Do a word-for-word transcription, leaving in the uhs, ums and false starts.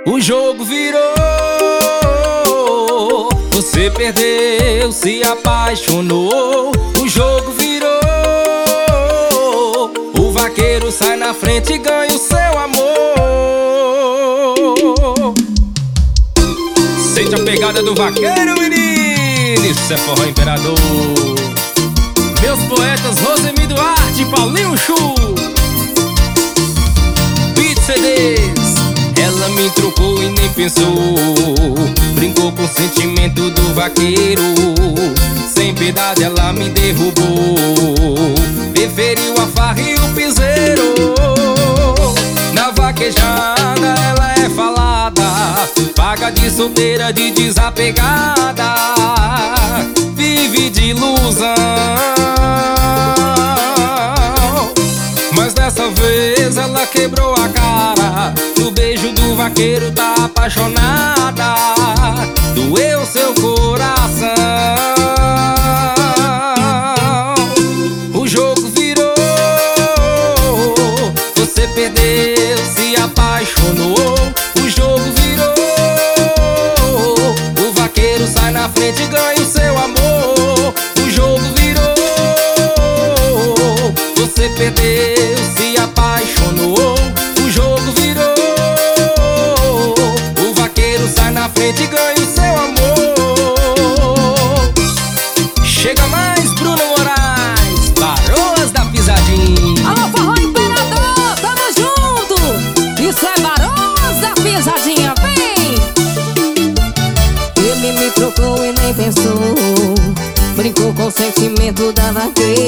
O jogo virou, você perdeu, se apaixonou. O jogo virou, o vaqueiro sai na frente e ganha o seu amor. Sente a pegada do vaqueiro, menino, isso é forró imperador. Meus poetas Rosemir Duarte e Paulinho Chu, Beat C Ds. Ela me trocou e nem pensou, brincou com o sentimento do vaqueiro. Sem piedade ela me derrubou, preferiu a farra e o piseiro. Na vaquejada ela é falada, paga de solteira, de desapegada, vive de ilusão. Mas dessa vez ela quebrou a cara, do beijo do vaqueiro tá apaixonada, doeu seu coração. O jogo virou, você perdeu, se apaixonou. O jogo virou, o vaqueiro sai na frente e ganha o seu amor. O jogo virou, você perdeu, se apaixonou. O jogo virou, o vaqueiro sai na frente e ganha o seu amor. Chega mais, Bruno Moraes, Barões da Pisadinha. Alô, forró imperador, tamo junto. Isso é Barões da Pisadinha, vem. Ele me trocou e nem pensou, brincou com o sentimento da vaqueira.